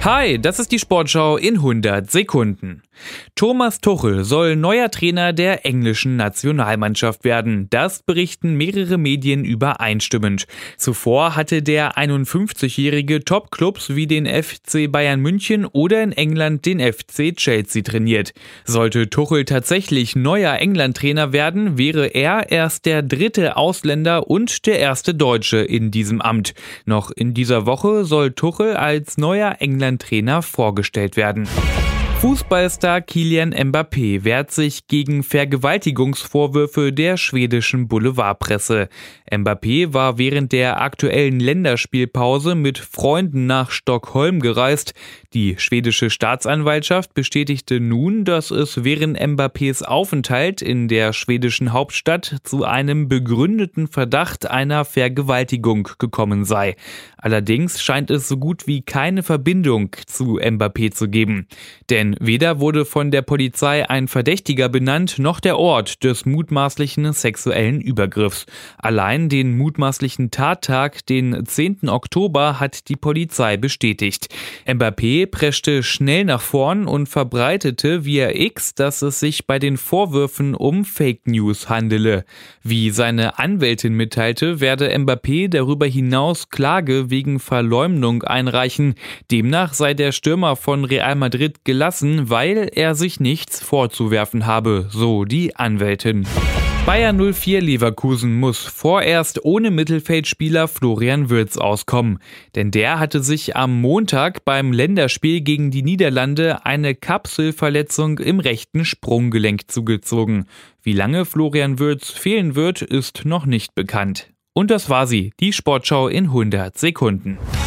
Hi, das ist die Sportschau in 100 Sekunden. Thomas Tuchel soll neuer Trainer der englischen Nationalmannschaft werden. Das berichten mehrere Medien übereinstimmend. Zuvor hatte der 51-jährige Top-Clubs wie den FC Bayern München oder in England den FC Chelsea trainiert. Sollte Tuchel tatsächlich neuer England-Trainer werden, wäre er erst der dritte Ausländer und der erste Deutsche in diesem Amt. Noch in dieser Woche soll Tuchel als neuer England-Trainer vorgestellt werden. Fußballstar Kylian Mbappé wehrt sich gegen Vergewaltigungsvorwürfe der schwedischen Boulevardpresse. Mbappé war während der aktuellen Länderspielpause mit Freunden nach Stockholm gereist. Die schwedische Staatsanwaltschaft bestätigte nun, dass es während Mbappés Aufenthalt in der schwedischen Hauptstadt zu einem begründeten Verdacht einer Vergewaltigung gekommen sei. Allerdings scheint es so gut wie keine Verbindung zu Mbappé zu geben. Denn weder wurde von der Polizei ein Verdächtiger benannt, noch der Ort des mutmaßlichen sexuellen Übergriffs. Allein den mutmaßlichen Tattag, den 10. Oktober, hat die Polizei bestätigt. Mbappé preschte schnell nach vorn und verbreitete via X, dass es sich bei den Vorwürfen um Fake News handele. Wie seine Anwältin mitteilte, werde Mbappé darüber hinaus Klage wegen Verleumdung einreichen. Demnach sei der Stürmer von Real Madrid gelassen, weil er sich nichts vorzuwerfen habe, so die Anwältin. Bayer 04 Leverkusen muss vorerst ohne Mittelfeldspieler Florian Wirtz auskommen. Denn der hatte sich am Montag beim Länderspiel gegen die Niederlande eine Kapselverletzung im rechten Sprunggelenk zugezogen. Wie lange Florian Wirtz fehlen wird, ist noch nicht bekannt. Und das war sie, die Sportschau in 100 Sekunden.